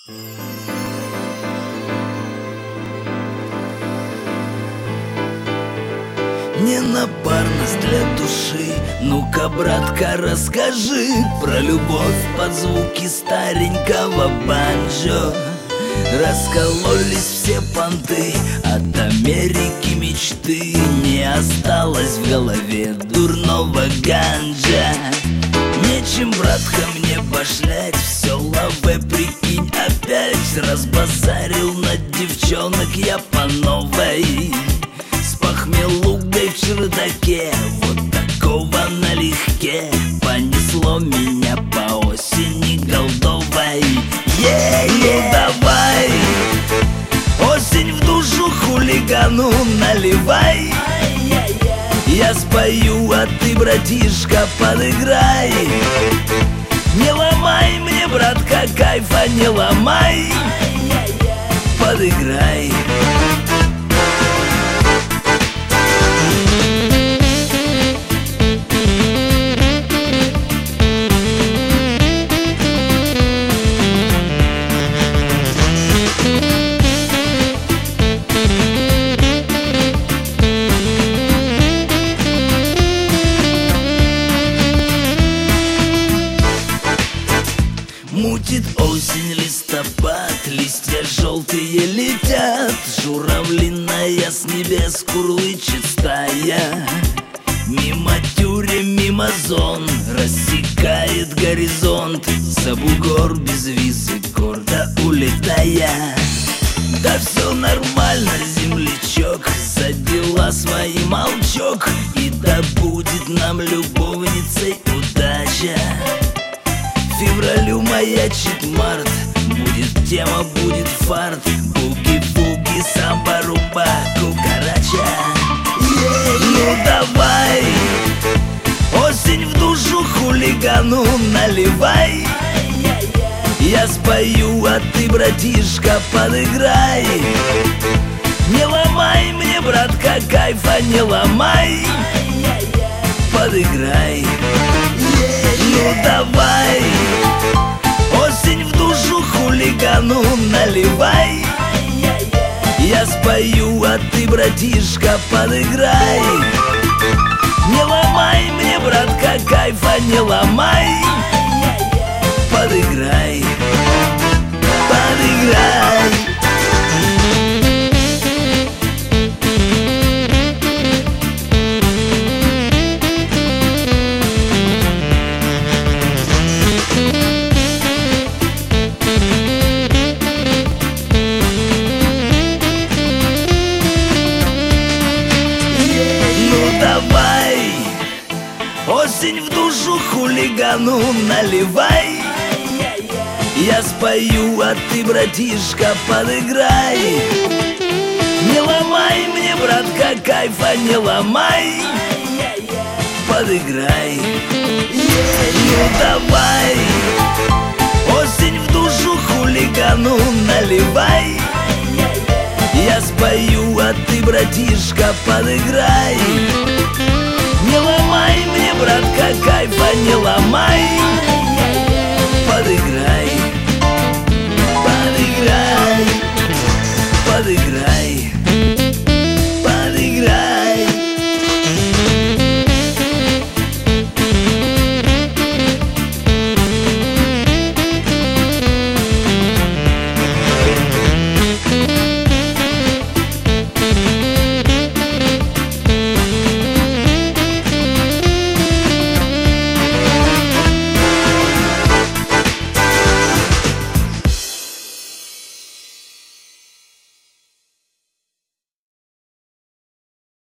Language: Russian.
Не напарность для души. Ну-ка, братка, расскажи про любовь под звуки старенького банджо. Раскололись все понты, от Америки мечты. Не осталось в голове дурного ганджа. Нечем, братка, мне башлять, все лаве, прикинь, опять разбазарил на девчонок я по новой. С похмелугой в чердаке, вот такого налегке понесло меня по осени голдовой. Ну давай, осень в душу хулигану наливай. Я спою, а ты, братишка, подыграй. Не ломай мне, братка, кайфа не ломай. Подыграй. Мутит осень, листопад, листья желтые летят. Журавлиная с небес курлычет стая. Мимо тюрем, мимо зон рассекает горизонт. За бугор без визы гордо улетая. Да все нормально, землячок, за дела свои молчок. И да будет нам любовницей удача. Февралю маячит март, будет тема, будет фарт. Буги-буги, самба-румба, кукарача. Ну давай, осень в душу хулигану наливай. Я спою, а ты, братишка, подыграй. Не ломай мне, братка, кайфа не ломай. Подыграй. Ну давай, осень в душу хулигану наливай. Я спою, а ты, братишка, подыграй. Не ломай мне, братка, кайфа не ломай. Подыграй. Подыграй. Давай, осень в душу хулигану наливай. Я спою, а ты, братишка, подыграй. Не ломай мне, братка, кайфа не ломай. Подыграй. Ну давай, осень в душу хулигану наливай. Я спою, а ты, братишка, подыграй. Не ломай мне, братка, кайфа не ломай.